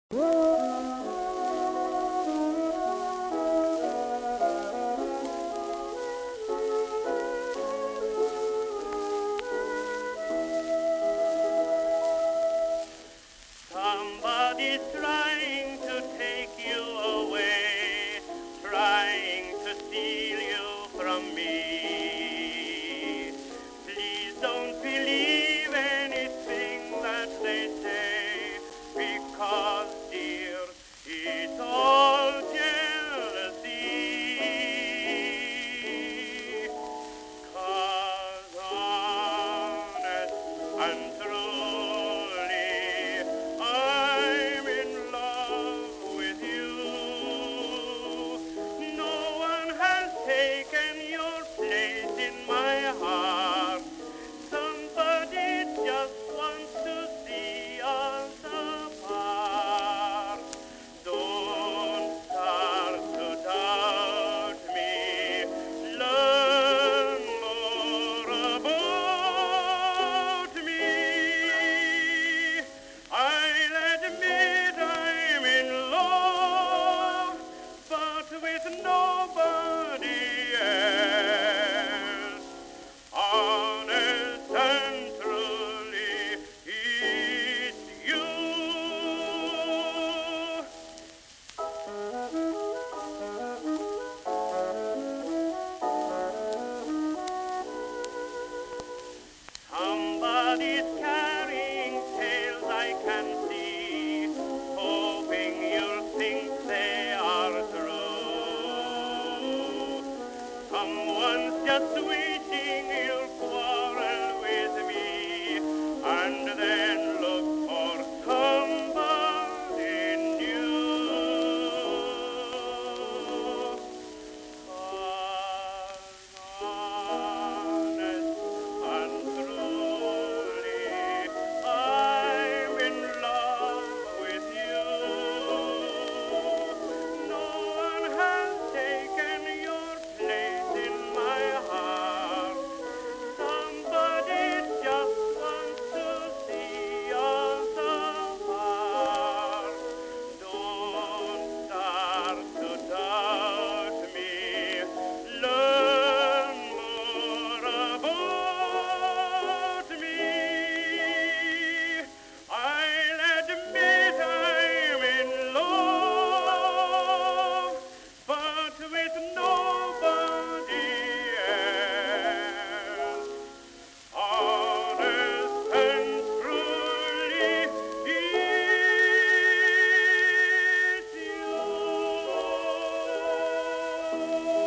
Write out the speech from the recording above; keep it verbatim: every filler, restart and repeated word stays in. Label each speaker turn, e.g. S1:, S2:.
S1: Somebody's trying to take you away, trying to steal you from me. Please don't believe anything that they say, because, dear, it's all jealousy. 'Cause honest and truly, I'm in love with you. No one has taken your place in my heart. Somebody just wants to see us apart. Don't start to doubt me. Learn more about me. I'll admit I'm in love, but with nobody else. Honest and truly, it's you. Somebody's carrying tales I can see, hoping you'll think they are true. Someone's just wishing you'll quarrel with me, and then look for somebody new. 'Cause honest and truly, I'm in love with you. No one has taken your place in my heart. Somebody just wants to see us apart. Don't start to doubt me. Learn more about me. I'll admit I'm in love, but with nobody else. Honest and truly, it's you.